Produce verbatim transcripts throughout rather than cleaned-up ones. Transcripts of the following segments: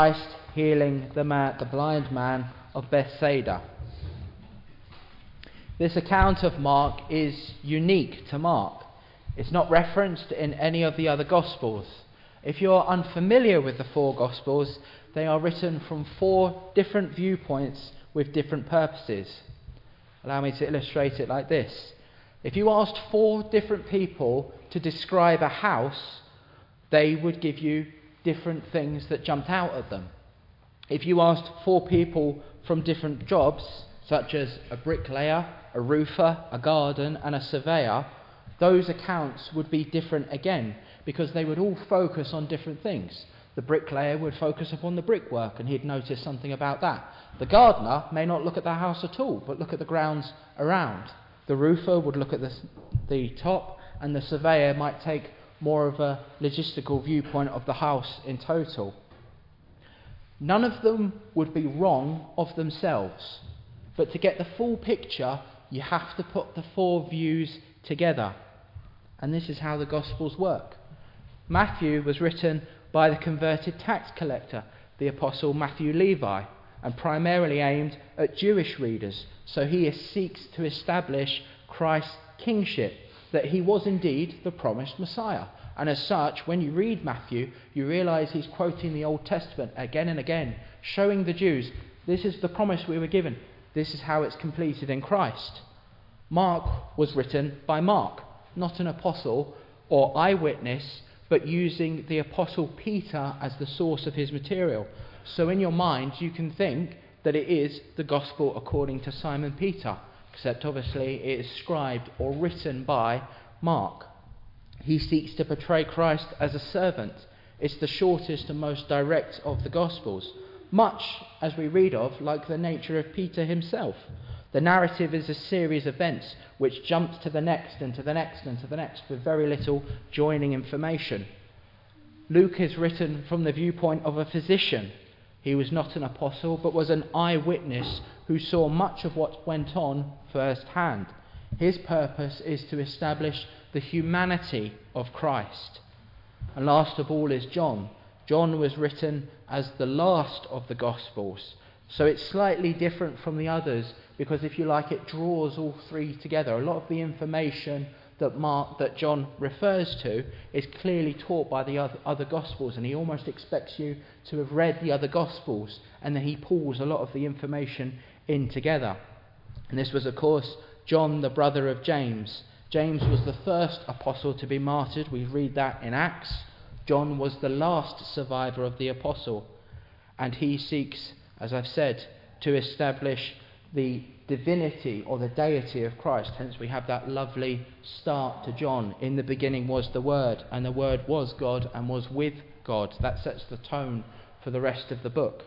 Christ healing the man, the blind man of Bethsaida. This account of Mark is unique to Mark. It's not referenced in any of the other Gospels. If you're unfamiliar with the four Gospels, they are written from four different viewpoints with different purposes. Allow me to illustrate it like this. If you asked four different people to describe a house, they would give you different things that jumped out at them. If you asked four people from different jobs, such as a bricklayer, a roofer, a garden, and a surveyor, those accounts would be different again, because they would all focus on different things. The bricklayer would focus upon the brickwork, and he'd notice something about that. The gardener may not look at the house at all, but look at the grounds around. The roofer would look at the, the top, and the surveyor might take more of a logistical viewpoint of the house in total. None of them would be wrong of themselves, but to get the full picture, you have to put the four views together. And this is how the Gospels work. Matthew was written by the converted tax collector, the apostle Matthew Levi, and primarily aimed at Jewish readers. So he seeks to establish Christ's kingship, that he was indeed the promised Messiah. And as such, when you read Matthew, you realise he's quoting the Old Testament again and again, showing the Jews, this is the promise we were given. This is how it's completed in Christ. Mark was written by Mark, not an apostle or eyewitness, but using the apostle Peter as the source of his material. So in your mind, you can think that it is the gospel according to Simon Peter, except obviously it is scribed or written by Mark. He seeks to portray Christ as a servant. It's the shortest and most direct of the Gospels, much as we read of like the nature of Peter himself. The narrative is a series of events which jumps to the next and to the next and to the next with very little joining information. Luke is written from the viewpoint of a physician. He was not an apostle, but was an eyewitness who saw much of what went on firsthand. His purpose is to establish the humanity of Christ. And last of all is John. John was written as the last of the Gospels. So it's slightly different from the others because, if you like, it draws all three together. A lot of the information that Mark, that John refers to is clearly taught by the other, other Gospels, and he almost expects you to have read the other Gospels, and then he pulls a lot of the information in together. And this was, of course, John, the brother of James. James was the first apostle to be martyred. We read that in Acts. John was the last survivor of the apostle, and he seeks, as I've said, to establish the divinity or the deity of Christ. Hence we have that lovely start to John. In the beginning was the Word, and the Word was God and was with God. That sets the tone for the rest of the book.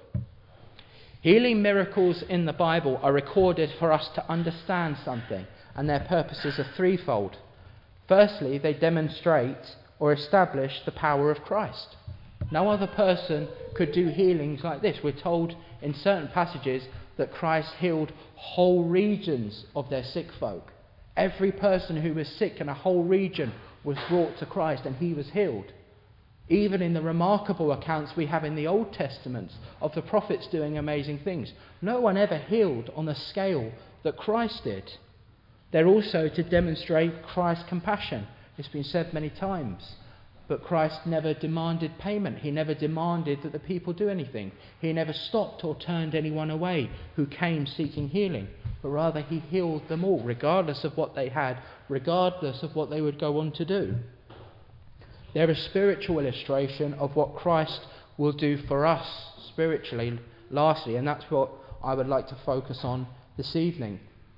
Healing miracles in the Bible are recorded for us to understand something, and their purposes are threefold. Firstly, they demonstrate or establish the power of Christ. No other person could do healings like this. We're told in certain passages that Christ healed whole regions of their sick folk. Every person who was sick in a whole region was brought to Christ and he was healed. Even in the remarkable accounts we have in the Old Testament of the prophets doing amazing things, no one ever healed on the scale that Christ did. They're also to demonstrate Christ's compassion. It's been said many times. But Christ never demanded payment. He never demanded that the people do anything. He never stopped or turned anyone away who came seeking healing. But rather he healed them all, regardless of what they had, regardless of what they would go on to do. They're a spiritual illustration of what Christ will do for us spiritually, lastly, and that's what I would like to focus on this evening.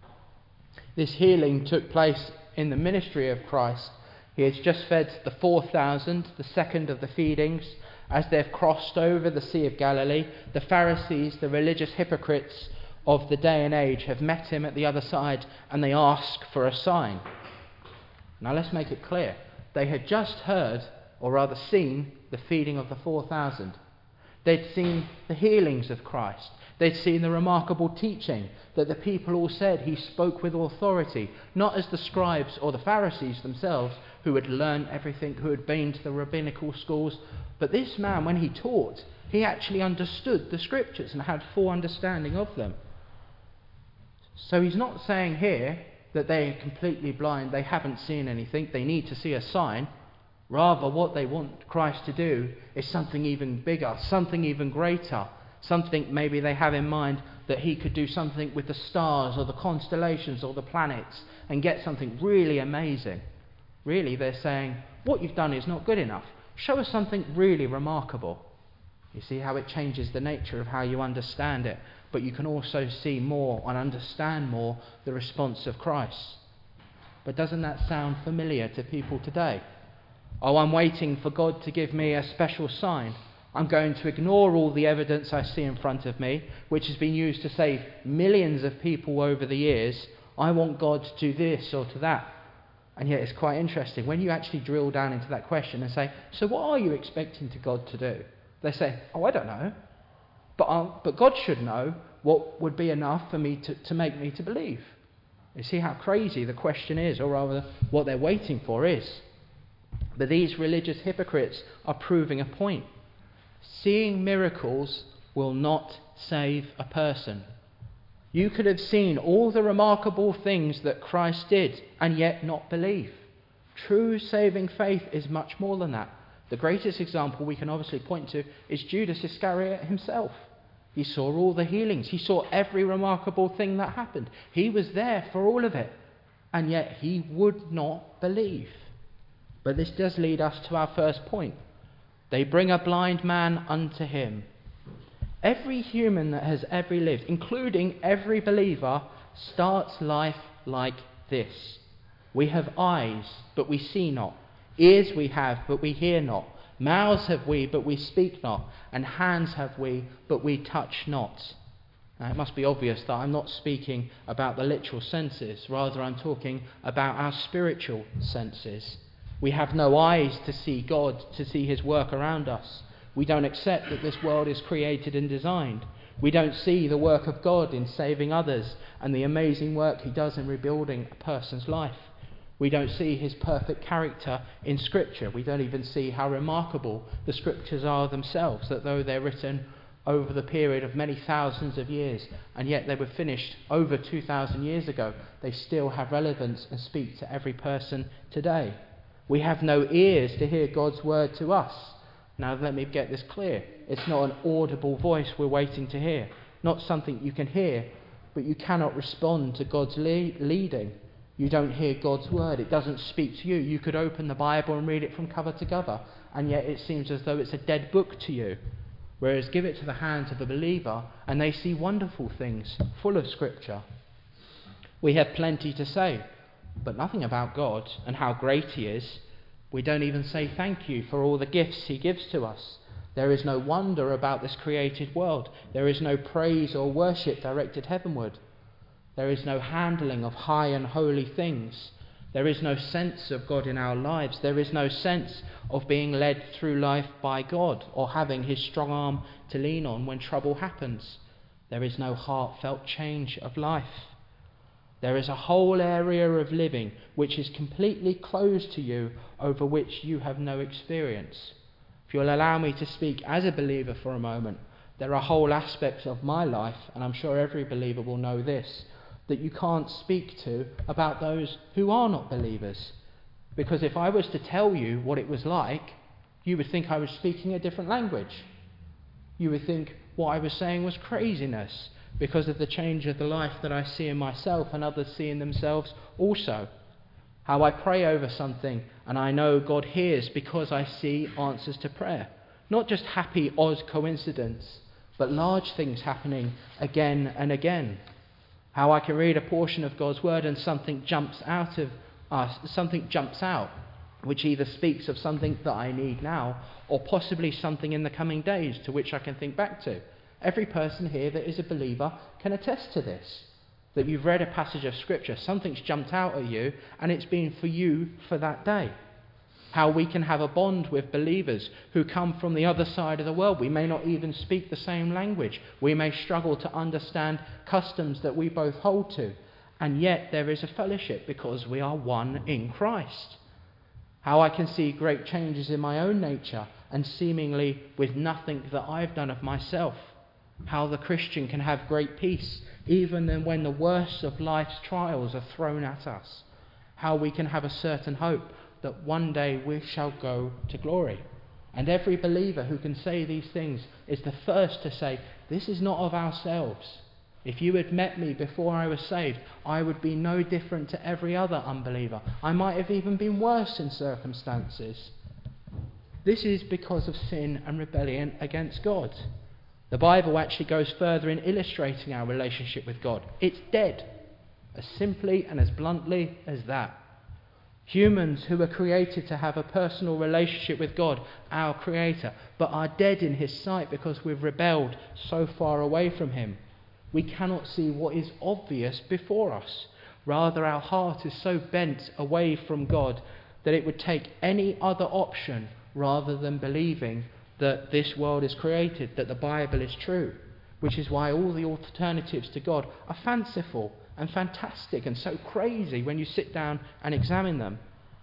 This healing took place in the ministry of Christ. He has just fed the four thousand, the second of the feedings. As they've crossed over the Sea of Galilee, the Pharisees, the religious hypocrites of the day and age, have met him at the other side and they ask for a sign. Now let's make it clear. They had just heard, or rather seen, the feeding of the four thousand. They'd seen the healings of Christ. They'd seen the remarkable teaching that the people all said he spoke with authority, not as the scribes or the Pharisees themselves who had learned everything, who had been to the rabbinical schools, but this man, when he taught, He actually understood the Scriptures and had full understanding of them. So he's not saying here that they're completely blind, they haven't seen anything, they need to see a sign. Rather, what they want Christ to do is something even bigger, something even greater. Something maybe they have in mind that he could do something with the stars or the constellations or the planets and get something really amazing. Really, they're saying, what you've done is not good enough. Show us something really remarkable. You see how it changes the nature of how you understand it. But you can also see more and understand more the response of Christ. But doesn't that sound familiar to people today? Oh, I'm waiting for God to give me a special sign. I'm going to ignore all the evidence I see in front of me, which has been used to save millions of people over the years. I want God to do this or to that. And yet it's quite interesting. When you actually drill down into that question and say, so what are you expecting to God to do? They say, oh, I don't know. But, uh, but God should know what would be enough for me to, to make me to believe. You see how crazy the question is, or rather what they're waiting for is. But these religious hypocrites are proving a point. Seeing miracles will not save a person. You could have seen all the remarkable things that Christ did and yet not believe. True saving faith is much more than that. The greatest example we can obviously point to is Judas Iscariot himself. He saw all the healings. He saw every remarkable thing that happened. He was there for all of it. And yet he would not believe. But this does lead us to our first point. They bring a blind man unto him. Every human that has ever lived, including every believer, starts life like this. We have eyes, but we see not. Ears we have, but we hear not. Mouths have we, but we speak not. And hands have we, but we touch not. Now, it must be obvious that I'm not speaking about the literal senses. Rather, I'm talking about our spiritual senses. We have no eyes to see God, to see his work around us. We don't accept that this world is created and designed. We don't see the work of God in saving others and the amazing work he does in rebuilding a person's life. We don't see his perfect character in Scripture. We don't even see how remarkable the Scriptures are themselves, that though they're written over the period of many thousands of years, and yet they were finished over two thousand years ago, they still have relevance and speak to every person today. We have no ears to hear God's word to us. Now let me get this clear. It's not an audible voice we're waiting to hear. Not something you can hear, but you cannot respond to God's le- leading. You don't hear God's word. It doesn't speak to you. You could open the Bible and read it from cover to cover, and yet it seems as though it's a dead book to you. Whereas give it to the hands of a believer, and they see wonderful things full of Scripture. We have plenty to say, but nothing about God and how great he is. We don't even say thank you for all the gifts he gives to us. There is no wonder about this created world. There is no praise or worship directed heavenward. There is no handling of high and holy things. There is no sense of God in our lives. There is no sense of being led through life by God or having his strong arm to lean on when trouble happens. There is no heartfelt change of life. There is a whole area of living which is completely closed to you, over which you have no experience. If you'll allow me to speak as a believer for a moment, there are whole aspects of my life, and I'm sure every believer will know this, that you can't speak to about those who are not believers. Because if I was to tell you what it was like, you would think I was speaking a different language. You would think what I was saying was craziness, because of the change of the life that I see in myself and others see in themselves also. How I pray over something and I know God hears because I see answers to prayer. Not just happy odd coincidence, but large things happening again and again. How I can read a portion of God's word and something jumps out of us, something jumps out, which either speaks of something that I need now, or possibly something in the coming days to which I can think back to. Every person here that is a believer can attest to this, that you've read a passage of Scripture, something's jumped out at you, and it's been for you for that day. How we can have a bond with believers who come from the other side of the world. We may not even speak the same language. We may struggle to understand customs that we both hold to, and yet there is a fellowship because we are one in Christ. How I can see great changes in my own nature and seemingly with nothing that I've done of myself. How the Christian can have great peace even when the worst of life's trials are thrown at us. How we can have a certain hope that one day we shall go to glory. And every believer who can say these things is the first to say, this is not of ourselves. If you had met me before I was saved, I would be no different to every other unbeliever. I might have even been worse in circumstances. This is because of sin and rebellion against God. The Bible actually goes further in illustrating our relationship with God. It's dead, as simply and as bluntly as that. Humans who were created to have a personal relationship with God, our Creator, but are dead in His sight because we've rebelled so far away from Him. We cannot see what is obvious before us. Rather, our heart is so bent away from God that it would take any other option rather than believing that this world is created, that the Bible is true, which is why all the alternatives to God are fanciful and fantastic and so crazy when you sit down and examine them.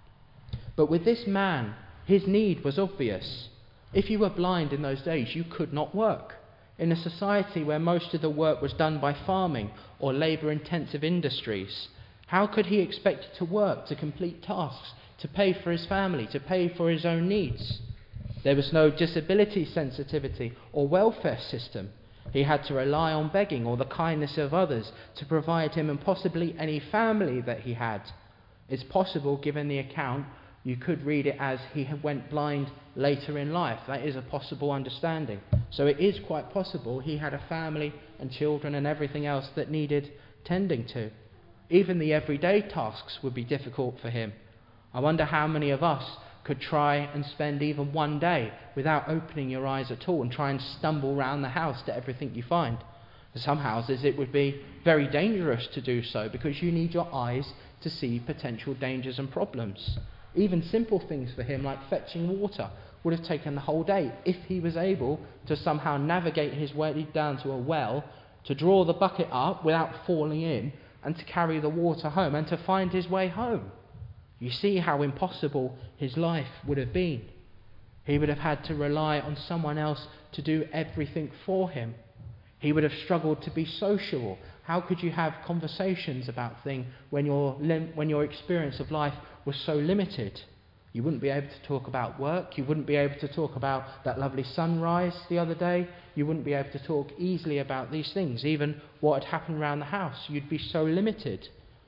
But with this man, his need was obvious. If you were blind in those days, you could not work. In a society where most of the work was done by farming or labour-intensive industries, how could he expect to work, to complete tasks, to pay for his family, to pay for his own needs? There was no disability sensitivity or welfare system. He had to rely on begging or the kindness of others to provide him and possibly any family that he had. It's possible, given the account, you could read it as he went blind later in life. That is a possible understanding. So it is quite possible he had a family and children and everything else that needed tending to. Even the everyday tasks would be difficult for him. I wonder how many of us could try and spend even one day without opening your eyes at all and try and stumble round the house to everything you find. For some houses it would be very dangerous to do so because you need your eyes to see potential dangers and problems. Even simple things for him like fetching water would have taken the whole day if he was able to somehow navigate his way down to a well, to draw the bucket up without falling in, and to carry the water home and to find his way home. You see how impossible his life would have been. He would have had to rely on someone else to do everything for him. He would have struggled to be sociable. How could you have conversations about things when your lim- when your experience of life was so limited? You wouldn't be able to talk about work. You wouldn't be able to talk about that lovely sunrise the other day. You wouldn't be able to talk easily about these things, even what had happened around the house. You'd be so limited.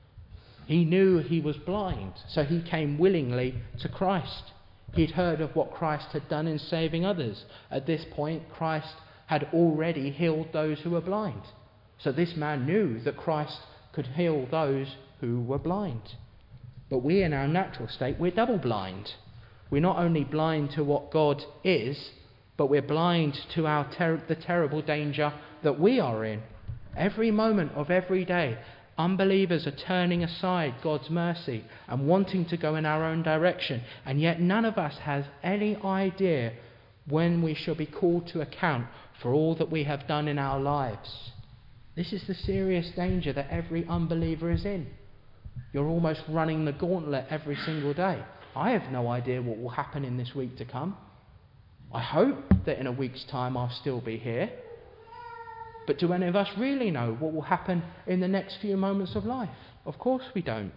He knew he was blind, so he came willingly to Christ. He'd heard of what Christ had done in saving others. At this point, Christ had already healed those who were blind. So this man knew that Christ could heal those who were blind. But we, in our natural state, we're double blind. We're not only blind to what God is, but we're blind to our ter- the terrible danger that we are in. Every moment of every day, unbelievers are turning aside God's mercy and wanting to go in our own direction, and yet none of us has any idea when we shall be called to account for all that we have done in our lives. This is the serious danger that every unbeliever is in. You're almost running the gauntlet every single day. I have no idea what will happen in this week to come. I hope that in a week's time I'll still be here. But do any of us really know what will happen in the next few moments of life? Of course we don't.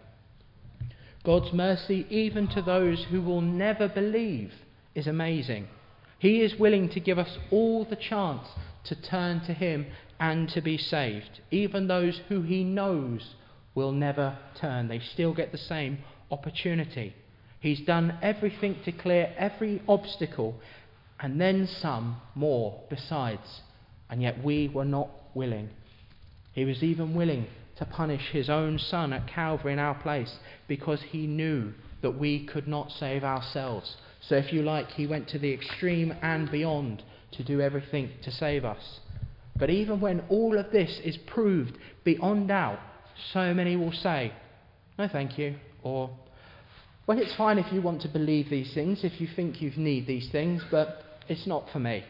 God's mercy, even to those who will never believe, is amazing. He is willing to give us all the chance to turn to Him and to be saved. Even those who He knows will never turn. They still get the same opportunity. He's done everything to clear every obstacle, and then some more besides. And yet we were not willing. He was even willing to punish His own Son at Calvary in our place because He knew that we could not save ourselves. So if you like, He went to the extreme and beyond to do everything to save us. But even when all of this is proved beyond doubt, so many will say, no thank you, or, well, it's fine if you want to believe these things, if you think you need these things, but it's not for me.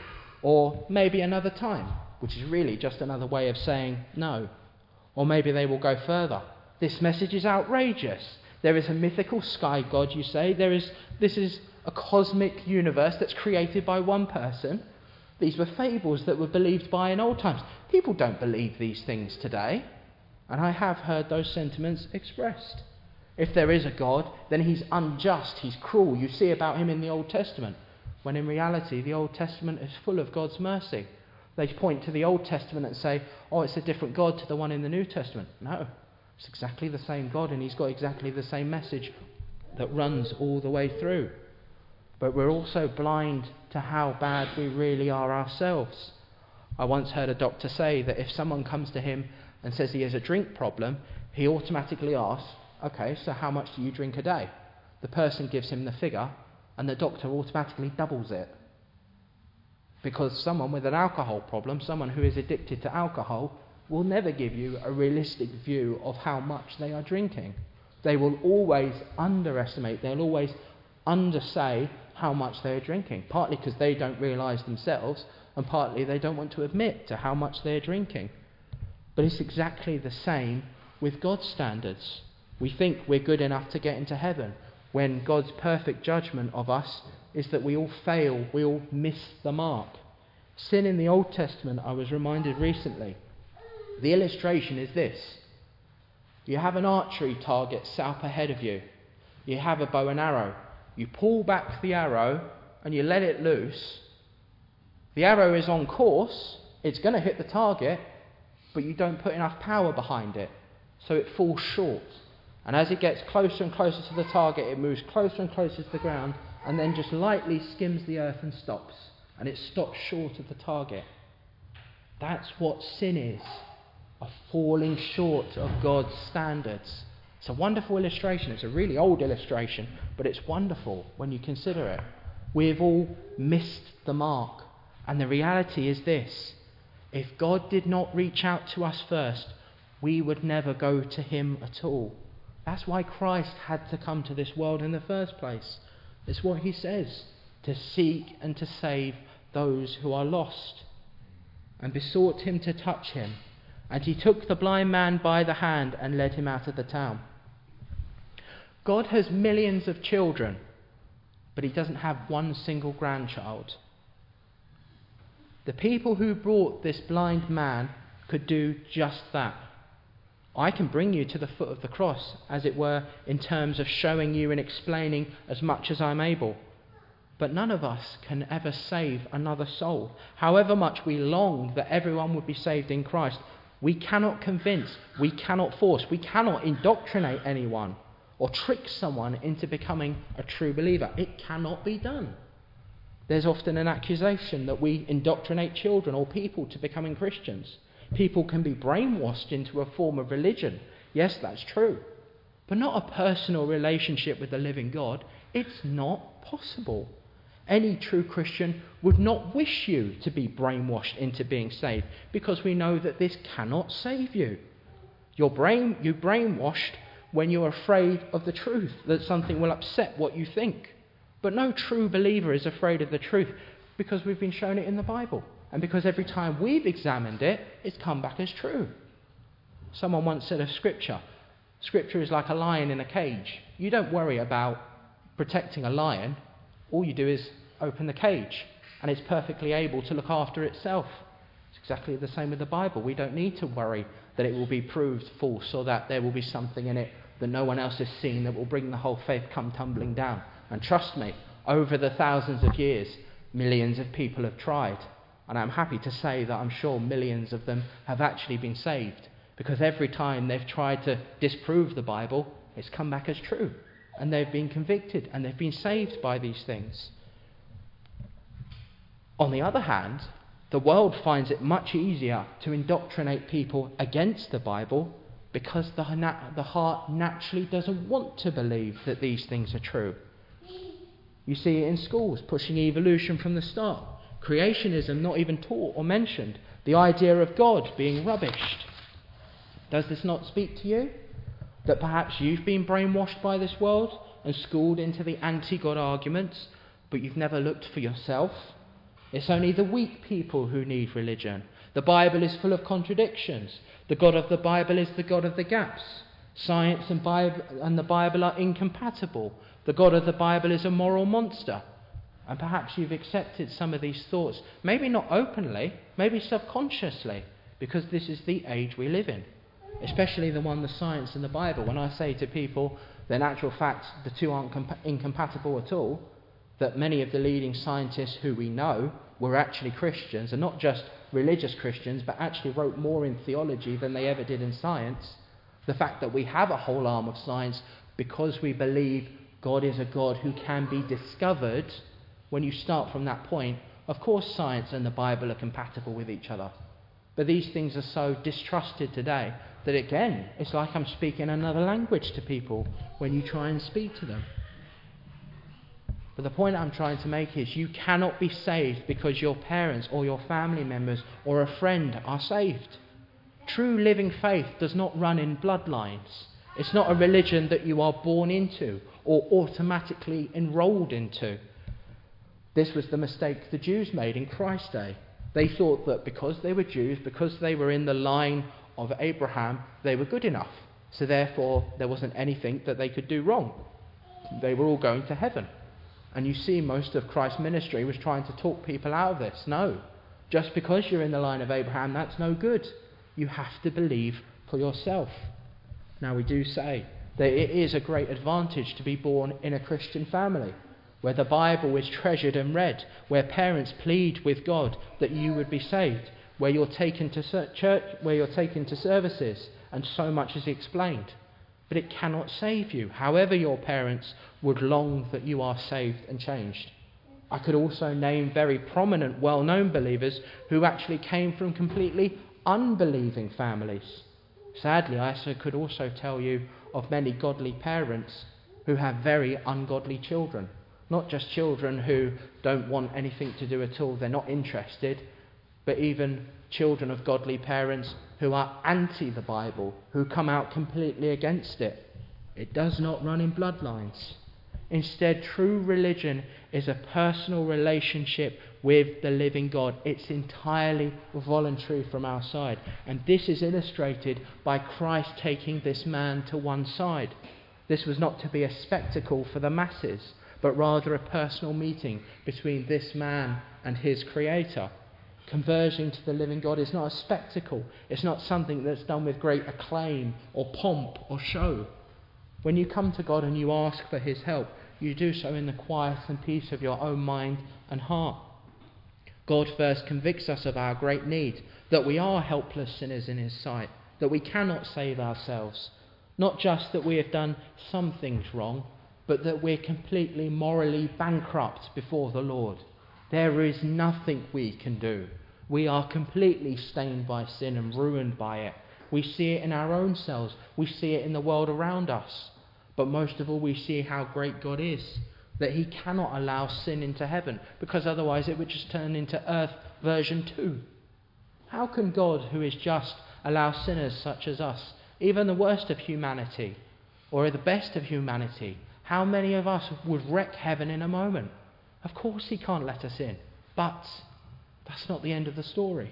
Or maybe another time, which is really just another way of saying no. Or maybe they will go further. This message is outrageous. There is a mythical sky god, you say. There is, this is a cosmic universe that's created by one person. These were fables that were believed by in old times. People don't believe these things today. And I have heard those sentiments expressed. If there is a God, then he's unjust, he's cruel. You see about him in the Old Testament, when in reality the Old Testament is full of God's mercy. They point to the Old Testament and say, oh, it's a different God to the one in the New Testament. No, it's exactly the same God, and he's got exactly the same message that runs all the way through. But we're also blind to how bad we really are ourselves. I once heard a doctor say that if someone comes to him and says he has a drink problem, he automatically asks, okay, so how much do you drink a day? The person gives him the figure, and the doctor automatically doubles it. Because someone with an alcohol problem, someone who is addicted to alcohol, will never give you a realistic view of how much they are drinking. They will always underestimate, they'll always undersay how much they are drinking, partly because they don't realise themselves, and partly they don't want to admit to how much they're drinking. But it's exactly the same with God's standards. We think we're good enough to get into heaven, when God's perfect judgment of us is that we all fail, we all miss the mark. Sin in the Old Testament, I was reminded recently, the illustration is this. You have an archery target set up ahead of you. You have a bow and arrow. You pull back the arrow and you let it loose. The arrow is on course, it's going to hit the target, but you don't put enough power behind it, so it falls short. And as it gets closer and closer to the target, it moves closer and closer to the ground, and then just lightly skims the earth and stops. And it stops short of the target. That's what sin is. A falling short of God's standards. It's a wonderful illustration. It's a really old illustration, but it's wonderful when you consider it. We've all missed the mark. And the reality is this. If God did not reach out to us first, we would never go to him at all. That's why Christ had to come to this world in the first place. It's what he says, to seek and to save those who are lost. And besought him to touch him. And he took the blind man by the hand and led him out of the town. God has millions of children, but he doesn't have one single grandchild. The people who brought this blind man could do just that. I can bring you to the foot of the cross, as it were, in terms of showing you and explaining as much as I'm able. But none of us can ever save another soul. However much we long that everyone would be saved in Christ, we cannot convince, we cannot force, we cannot indoctrinate anyone or trick someone into becoming a true believer. It cannot be done. There's often an accusation that we indoctrinate children or people to becoming Christians. People can be brainwashed into a form of religion. Yes, that's true. But not a personal relationship with the living God. It's not possible. Any true Christian would not wish you to be brainwashed into being saved, because we know that this cannot save you. Your brain, you're brainwashed when you're afraid of the truth, that something will upset what you think. But no true believer is afraid of the truth, because we've been shown it in the Bible. And because every time we've examined it, it's come back as true. Someone once said of Scripture, Scripture is like a lion in a cage. You don't worry about protecting a lion. All you do is open the cage, and it's perfectly able to look after itself. It's exactly the same with the Bible. We don't need to worry that it will be proved false, or that there will be something in it that no one else has seen that will bring the whole faith come tumbling down. And trust me, over the thousands of years, millions of people have tried. And I'm happy to say that I'm sure millions of them have actually been saved, because every time they've tried to disprove the Bible, it's come back as true. And they've been convicted and they've been saved by these things. On the other hand, the world finds it much easier to indoctrinate people against the Bible, because the, na- the heart naturally doesn't want to believe that these things are true. You see it in schools, pushing evolution from the start. Creationism not even taught or mentioned. The idea of God being rubbished. Does this not speak to you? That perhaps you've been brainwashed by this world and schooled into the anti-God arguments, but you've never looked for yourself? It's only the weak people who need religion. The Bible is full of contradictions. The God of the Bible is the God of the gaps. Science and, Bible, and the Bible are incompatible. The God of the Bible is a moral monster. And perhaps you've accepted some of these thoughts, maybe not openly, maybe subconsciously, because this is the age we live in, especially the one, the science and the Bible. When I say to people, in actual fact, the two aren't compa- incompatible at all, that many of the leading scientists who we know were actually Christians, and not just religious Christians, but actually wrote more in theology than they ever did in science. The fact that we have a whole arm of science because we believe God is a God who can be discovered. When you start from that point, of course science and the Bible are compatible with each other. But these things are so distrusted today that, again, it's like I'm speaking another language to people when you try and speak to them. But the point I'm trying to make is you cannot be saved because your parents or your family members or a friend are saved. True living faith does not run in bloodlines. It's not a religion that you are born into or automatically enrolled into. This was the mistake the Jews made in Christ's day. They thought that because they were Jews, because they were in the line of Abraham, they were good enough. So therefore, there wasn't anything that they could do wrong. They were all going to heaven. And you see, most of Christ's ministry was trying to talk people out of this. No, just because you're in the line of Abraham, that's no good. You have to believe for yourself. Now, we do say that it is a great advantage to be born in a Christian family, where the Bible is treasured and read, where parents plead with God that you would be saved, where you're taken to church, where you're taken to services, and so much is explained. But it cannot save you, however your parents would long that you are saved and changed. I could also name very prominent, well-known believers who actually came from completely unbelieving families. Sadly, I could also tell you of many godly parents who have very ungodly children. Not just children who don't want anything to do at all, they're not interested, but even children of godly parents who are anti the Bible, who come out completely against it. It does not run in bloodlines. Instead, true religion is a personal relationship with the living God. It's entirely voluntary from our side. And this is illustrated by Christ taking this man to one side. This was not to be a spectacle for the masses, but rather a personal meeting between this man and his Creator. Conversion to the living God is not a spectacle. It's not something that's done with great acclaim or pomp or show. When you come to God and you ask for his help, you do so in the quiet and peace of your own mind and heart. God first convicts us of our great need, that we are helpless sinners in his sight, that we cannot save ourselves. Not just that we have done some things wrong, but that we're completely morally bankrupt before the Lord. There is nothing we can do. We are completely stained by sin and ruined by it. We see it in our own selves. We see it in the world around us. But most of all, we see how great God is, that he cannot allow sin into heaven, because otherwise it would just turn into earth version two. How can God, who is just, allow sinners such as us, even the worst of humanity, or the best of humanity? How many of us would wreck heaven in a moment? Of course he can't let us in. But that's not the end of the story.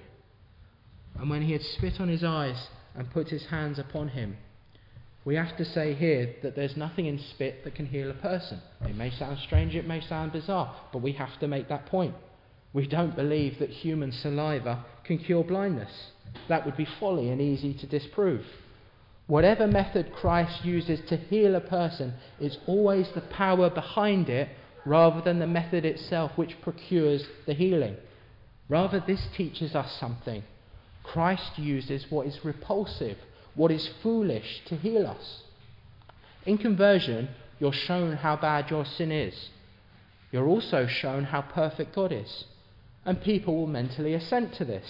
And when he had spit on his eyes and put his hands upon him, we have to say here that there's nothing in spit that can heal a person. It may sound strange, it may sound bizarre, but we have to make that point. We don't believe that human saliva can cure blindness. That would be folly and easy to disprove. Whatever method Christ uses to heal a person is always the power behind it rather than the method itself which procures the healing. Rather, this teaches us something. Christ uses what is repulsive, what is foolish, to heal us. In conversion, you're shown how bad your sin is. You're also shown how perfect God is. And people will mentally assent to this.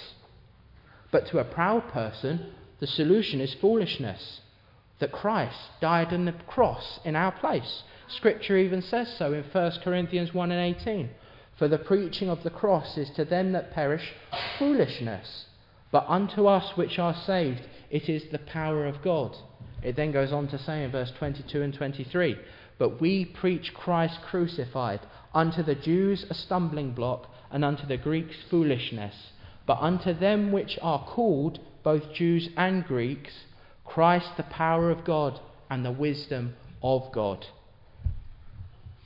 But to a proud person, the solution is foolishness. That Christ died on the cross in our place. Scripture even says so in First Corinthians one and eighteen. For the preaching of the cross is to them that perish foolishness, but unto us which are saved it is the power of God. It then goes on to say in verse twenty-two and twenty-three, but we preach Christ crucified, unto the Jews a stumbling block, and unto the Greeks foolishness. But unto them which are called, both Jews and Greeks, Christ the power of God and the wisdom of God.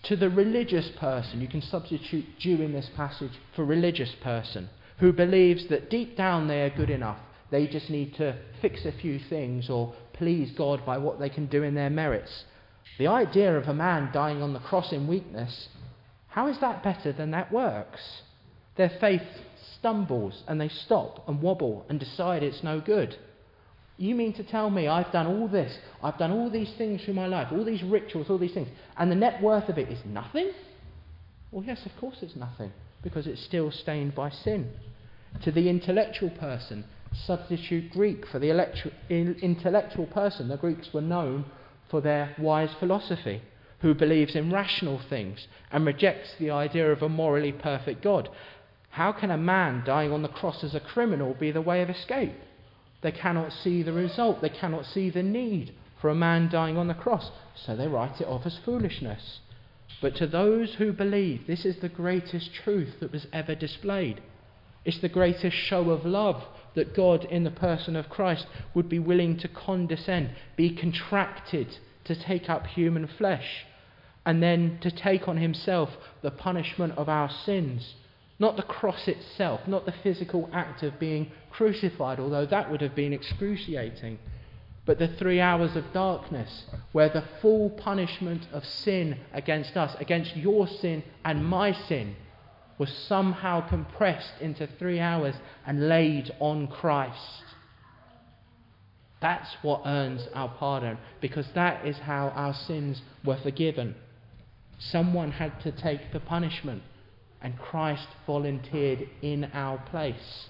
To the religious person, you can substitute Jew in this passage for religious person, who believes that deep down they are good enough. They just need to fix a few things or please God by what they can do in their merits. The idea of a man dying on the cross in weakness, how is that better than that works? Their faith stumbles and they stop and wobble and decide it's no good. You mean to tell me I've done all this, I've done all these things through my life, all these rituals, all these things, and the net worth of it is nothing? Well, yes, of course it's nothing, because it's still stained by sin. To the intellectual person, substitute Greek for the electro- intellectual person. The Greeks were known for their wise philosophy, who believes in rational things and rejects the idea of a morally perfect God. How can a man dying on the cross as a criminal be the way of escape? They cannot see the result. They cannot see the need for a man dying on the cross, so they write it off as foolishness. But to those who believe, this is the greatest truth that was ever displayed. It's the greatest show of love that God in the person of Christ would be willing to condescend, be contracted to take up human flesh, and then to take on himself the punishment of our sins. Not the cross itself, not the physical act of being crucified, although that would have been excruciating, but the three hours of darkness where the full punishment of sin against us, against your sin and my sin, was somehow compressed into three hours and laid on Christ. That's what earns our pardon, because that is how our sins were forgiven. Someone had to take the punishment, and Christ volunteered in our place.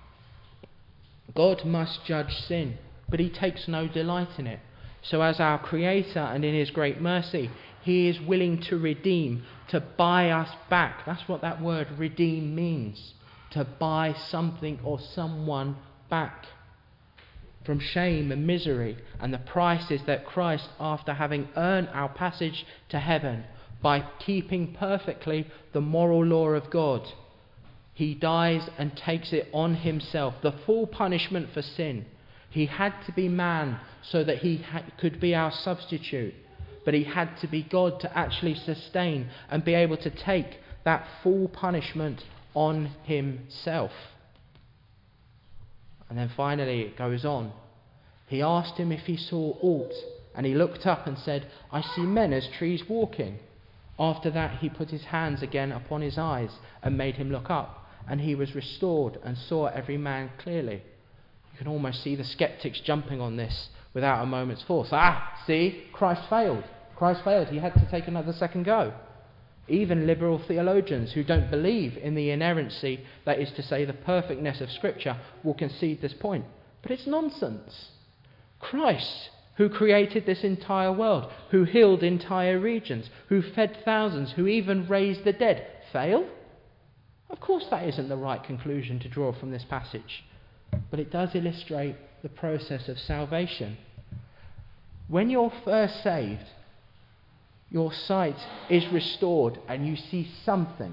God must judge sin, but he takes no delight in it. So as our Creator and in his great mercy, he is willing to redeem, to buy us back. That's what that word redeem means. To buy something or someone back from shame and misery. And the price is that Christ, after having earned our passage to heaven by keeping perfectly the moral law of God, he dies and takes it on himself, the full punishment for sin. He had to be man so that he ha- could be our substitute. But he had to be God to actually sustain and be able to take that full punishment on himself. And then finally it goes on. He asked him if he saw aught, and he looked up and said, I see men as trees walking. After that he put his hands again upon his eyes and made him look up, and he was restored and saw every man clearly. You can almost see the skeptics jumping on this without a moment's force. Ah, see, Christ failed. Christ failed. He had to take another second go. Even liberal theologians who don't believe in the inerrancy, that is to say the perfectness of Scripture, will concede this point. But it's nonsense. Christ, who created this entire world, who healed entire regions, who fed thousands, who even raised the dead, fail? Of course that isn't the right conclusion to draw from this passage. But it does illustrate the process of salvation. When you're first saved, your sight is restored and you see something.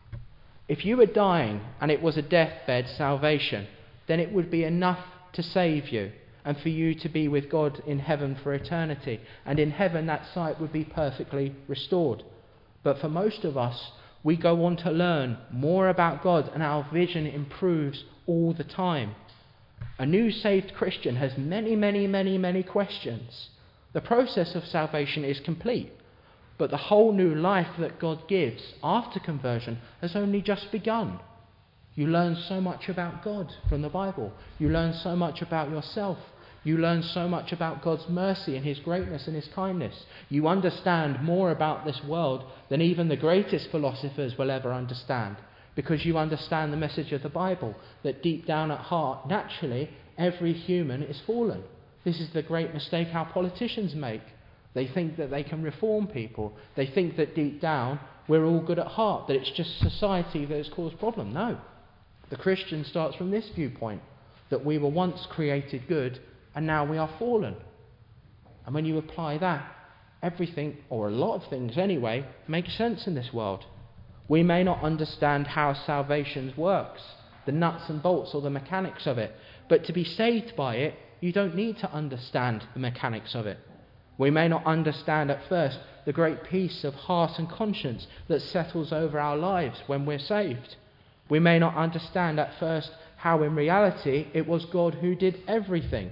If you were dying and it was a deathbed salvation, then it would be enough to save you and for you to be with God in heaven for eternity. And in heaven that sight would be perfectly restored. But for most of us, we go on to learn more about God and our vision improves all the time. A new saved Christian has many, many, many, many questions. The process of salvation is complete, but the whole new life that God gives after conversion has only just begun. You learn so much about God from the Bible. You learn so much about yourself. You learn so much about God's mercy and his greatness and his kindness. You understand more about this world than even the greatest philosophers will ever understand, because you understand the message of the Bible, that deep down at heart, naturally, every human is fallen. This is the great mistake our politicians make. They think that they can reform people. They think that deep down we're all good at heart, that it's just society that has caused problem. No. The Christian starts from this viewpoint, that we were once created good and now we are fallen. And when you apply that, everything, or a lot of things anyway, makes sense in this world. We may not understand how salvation works, the nuts and bolts or the mechanics of it, but to be saved by it, you don't need to understand the mechanics of it. We may not understand at first the great peace of heart and conscience that settles over our lives when we're saved. We may not understand at first how in reality it was God who did everything.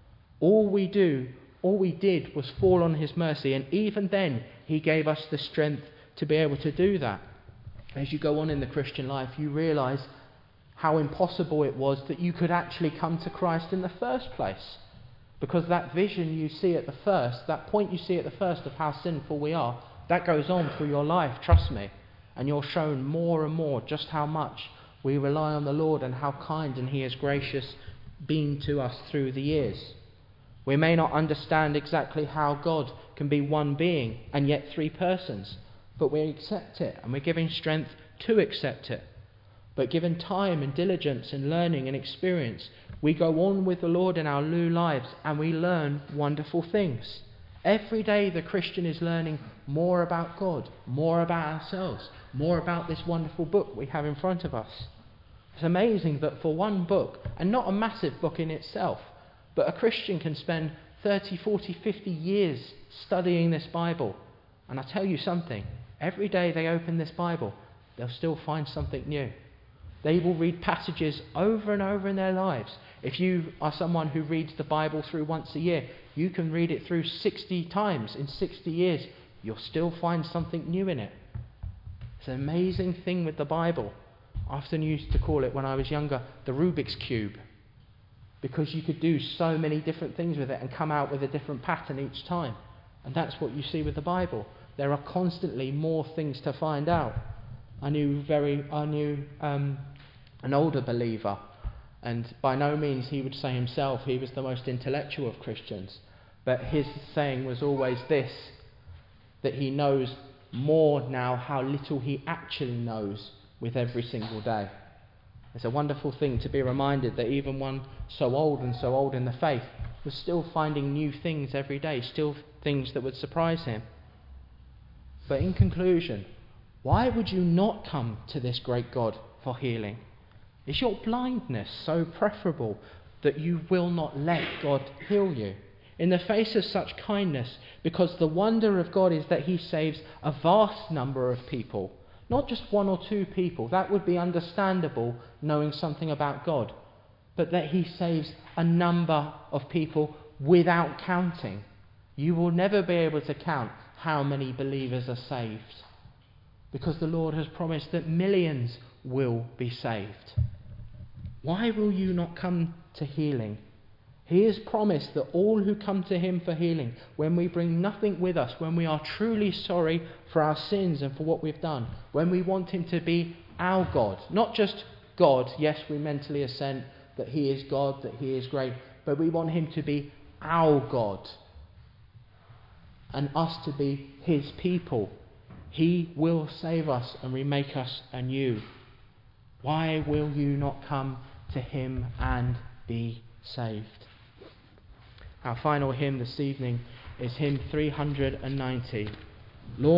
All we do, all we did was fall on his mercy, and even then he gave us the strength to be able to do that. As you go on in the Christian life, you realise how impossible it was that you could actually come to Christ in the first place. Because that vision you see at the first, that point you see at the first of how sinful we are, that goes on through your life, trust me. And you're shown more and more just how much we rely on the Lord and how kind and he is gracious been to us through the years. We may not understand exactly how God can be one being and yet three persons, but we accept it and we're given strength to accept it. But given time and diligence and learning and experience, we go on with the Lord in our new lives and we learn wonderful things. Every day the Christian is learning more about God, more about ourselves, more about this wonderful book we have in front of us. It's amazing that for one book, and not a massive book in itself, but a Christian can spend thirty, forty, fifty years studying this Bible. And I tell you something, every day they open this Bible, they'll still find something new. They will read passages over and over in their lives. If you are someone who reads the Bible through once a year, you can read it through sixty times in sixty years. You'll still find something new in it. It's an amazing thing with the Bible. I often used to call it, when I was younger, the Rubik's Cube. Because you could do so many different things with it and come out with a different pattern each time. And that's what you see with the Bible. There are constantly more things to find out. I knew very, I knew um, an older believer, and by no means he would say himself he was the most intellectual of Christians, but his saying was always this, that he knows more now how little he actually knows with every single day. It's a wonderful thing to be reminded that even one so old and so old in the faith was still finding new things every day, still things that would surprise him. But in conclusion, why would you not come to this great God for healing? Is your blindness so preferable that you will not let God heal you? In the face of such kindness, because the wonder of God is that he saves a vast number of people, not just one or two people. That would be understandable, knowing something about God. But that he saves a number of people without counting. You will never be able to count how many believers are saved, because the Lord has promised that millions will be saved. Why will you not come to healing? He has promised that all who come to him for healing, when we bring nothing with us, when we are truly sorry for our sins and for what we've done, when we want him to be our God, not just God, yes, we mentally assent that he is God, that he is great, but we want him to be our God and us to be his people. He will save us and remake us anew. Why will you not come to him and be saved? Our final hymn this evening is hymn three hundred ninety. Lord,